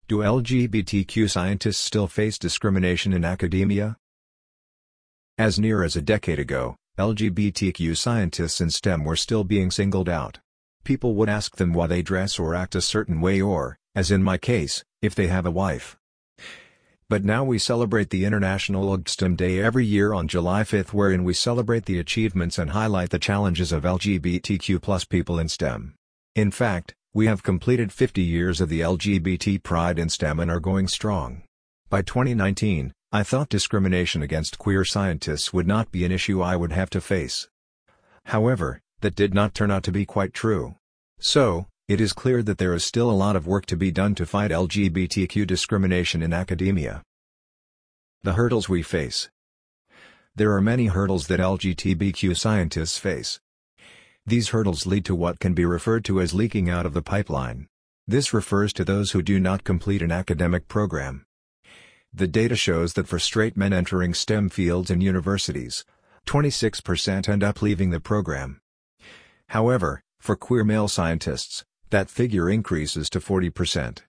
Do LGBTQ scientists still face discrimination in academia? As near as a decade ago, LGBTQ scientists in STEM were still being singled out. People would ask them why they dress or act a certain way or, as in my case, if they have a wife. But now we celebrate the International LGSTEM Day every year on July 5, wherein we celebrate the achievements and highlight the challenges of LGBTQ+ people in STEM. In fact, we have completed 50 years of the LGBT pride in STEM and are going strong. By 2019, I thought discrimination against queer scientists would not be an issue I would have to face. However, that did not turn out to be quite true. So, it is clear that there is still a lot of work to be done to fight LGBTQ discrimination in academia. The hurdles we face. There are many hurdles that LGBTQ scientists face. These hurdles lead to what can be referred to as leaking out of the pipeline. This refers to those who do not complete an academic program. The data shows that for straight men entering STEM fields in universities, 26% end up leaving the program. However, for queer male scientists, that figure increases to 40%.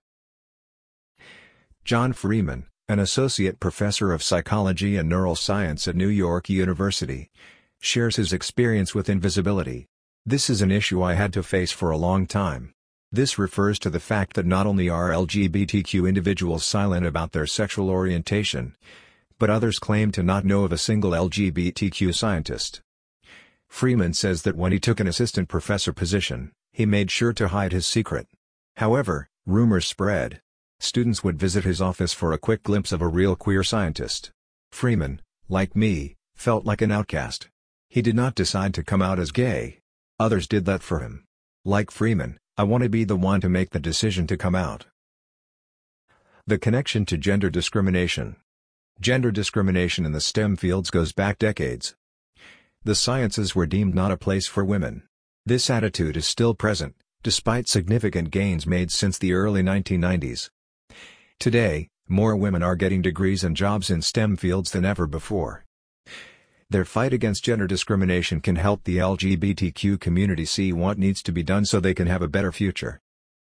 John Freeman, an associate professor of psychology and neuroscience at New York University, shares his experience with invisibility. This is an issue I had to face for a long time. This refers to the fact that not only are LGBTQ individuals silent about their sexual orientation, but others claim to not know of a single LGBTQ scientist. Freeman says that when he took an assistant professor position, he made sure to hide his secret. However, rumors spread. Students would visit his office for a quick glimpse of a real queer scientist. Freeman, like me, felt like an outcast. He did not decide to come out as gay. Others did that for him. Like Freeman, I want to be the one to make the decision to come out. The connection to gender discrimination. Gender discrimination in the STEM fields goes back decades. The sciences were deemed not a place for women. This attitude is still present, despite significant gains made since the early 1990s. Today, more women are getting degrees and jobs in STEM fields than ever before. Their fight against gender discrimination can help the LGBTQ community see what needs to be done so they can have a better future.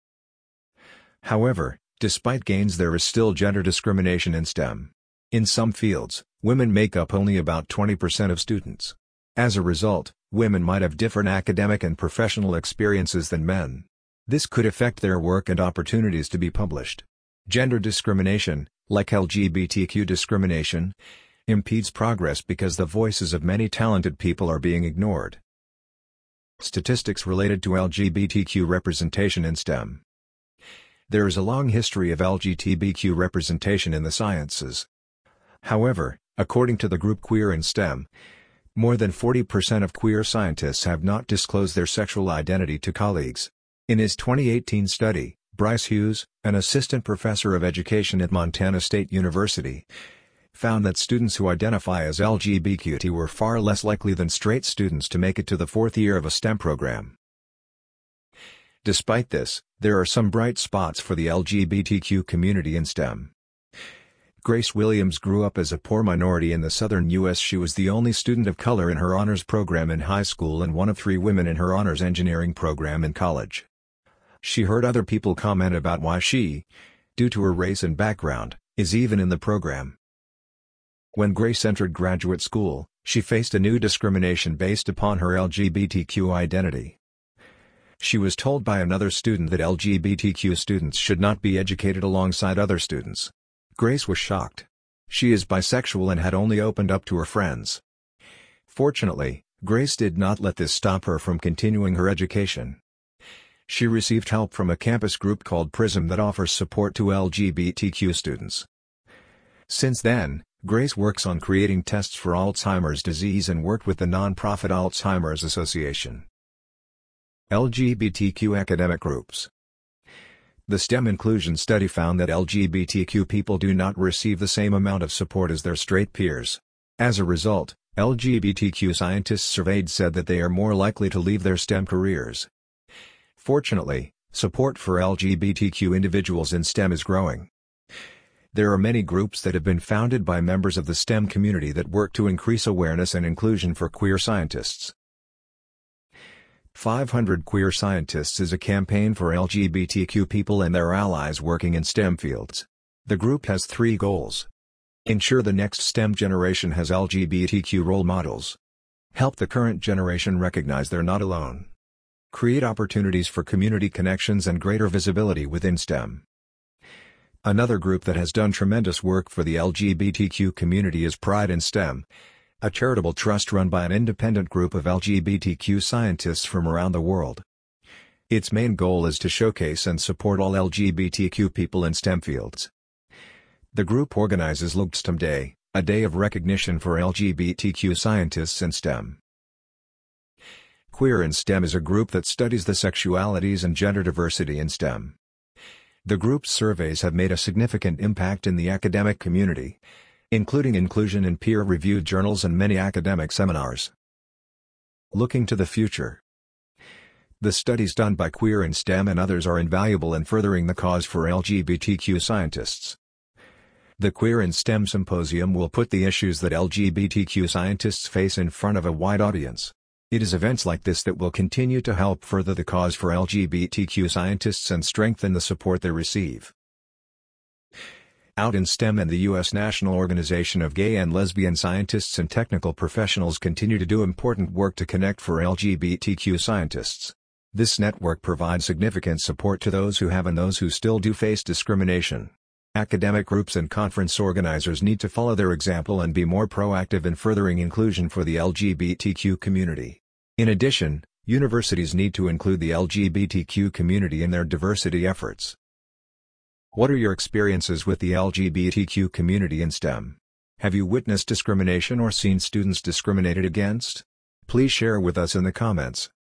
However, despite gains, there is still gender discrimination in STEM. In some fields, women make up only about 20% of students. As a result, women might have different academic and professional experiences than men. This could affect their work and opportunities to be published. Gender discrimination, like LGBTQ discrimination, impedes progress because the voices of many talented people are being ignored. Statistics related to LGBTQ representation in STEM. There is a long history of LGBTQ representation in the sciences. However, according to the group Queer in STEM, more than 40% of queer scientists have not disclosed their sexual identity to colleagues. In his 2018 study, Bryce Hughes, an assistant professor of education at Montana State University, found that students who identify as LGBTQ were far less likely than straight students to make it to the fourth year of a STEM program. Despite this, there are some bright spots for the LGBTQ community in STEM. Grace Williams grew up as a poor minority in the southern U.S. She was the only student of color in her honors program in high school and one of 3 women in her honors engineering program in college. She heard other people comment about why she, due to her race and background, is even in the program. When Grace entered graduate school, she faced a new discrimination based upon her LGBTQ identity. She was told by another student that LGBTQ students should not be educated alongside other students. Grace was shocked. She is bisexual and had only opened up to her friends. Fortunately, Grace did not let this stop her from continuing her education. She received help from a campus group called PRISM that offers support to LGBTQ students. Since then, Grace works on creating tests for Alzheimer's disease and worked with the nonprofit Alzheimer's Association. LGBTQ academic groups. The STEM inclusion study found that LGBTQ people do not receive the same amount of support as their straight peers. As a result, LGBTQ scientists surveyed said that they are more likely to leave their STEM careers. Fortunately, support for LGBTQ individuals in STEM is growing. There are many groups that have been founded by members of the STEM community that work to increase awareness and inclusion for queer scientists. 500 Queer Scientists is a campaign for LGBTQ people and their allies working in STEM fields. The group has 3 goals. Ensure the next STEM generation has LGBTQ role models. Help the current generation recognize they're not alone. Create opportunities for community connections and greater visibility within STEM. Another group that has done tremendous work for the LGBTQ community is Pride in STEM, a charitable trust run by an independent group of LGBTQ scientists from around the world. Its main goal is to showcase and support all LGBTQ people in STEM fields. The group organizes LGSTEM Day, a day of recognition for LGBTQ scientists in STEM. Queer in STEM is a group that studies the sexualities and gender diversity in STEM. The group's surveys have made a significant impact in the academic community, including inclusion in peer-reviewed journals and many academic seminars. Looking to the future. The studies done by Queer in STEM and others are invaluable in furthering the cause for LGBTQ scientists. The Queer in STEM Symposium will put the issues that LGBTQ scientists face in front of a wide audience. It is events like this that will continue to help further the cause for LGBTQ scientists and strengthen the support they receive. Out in STEM and the U.S. National Organization of Gay and Lesbian Scientists and Technical Professionals continue to do important work to connect for LGBTQ scientists. This network provides significant support to those who have and those who still do face discrimination. Academic groups and conference organizers need to follow their example and be more proactive in furthering inclusion for the LGBTQ community. In addition, universities need to include the LGBTQ community in their diversity efforts. What are your experiences with the LGBTQ community in STEM? Have you witnessed discrimination or seen students discriminated against? Please share with us in the comments.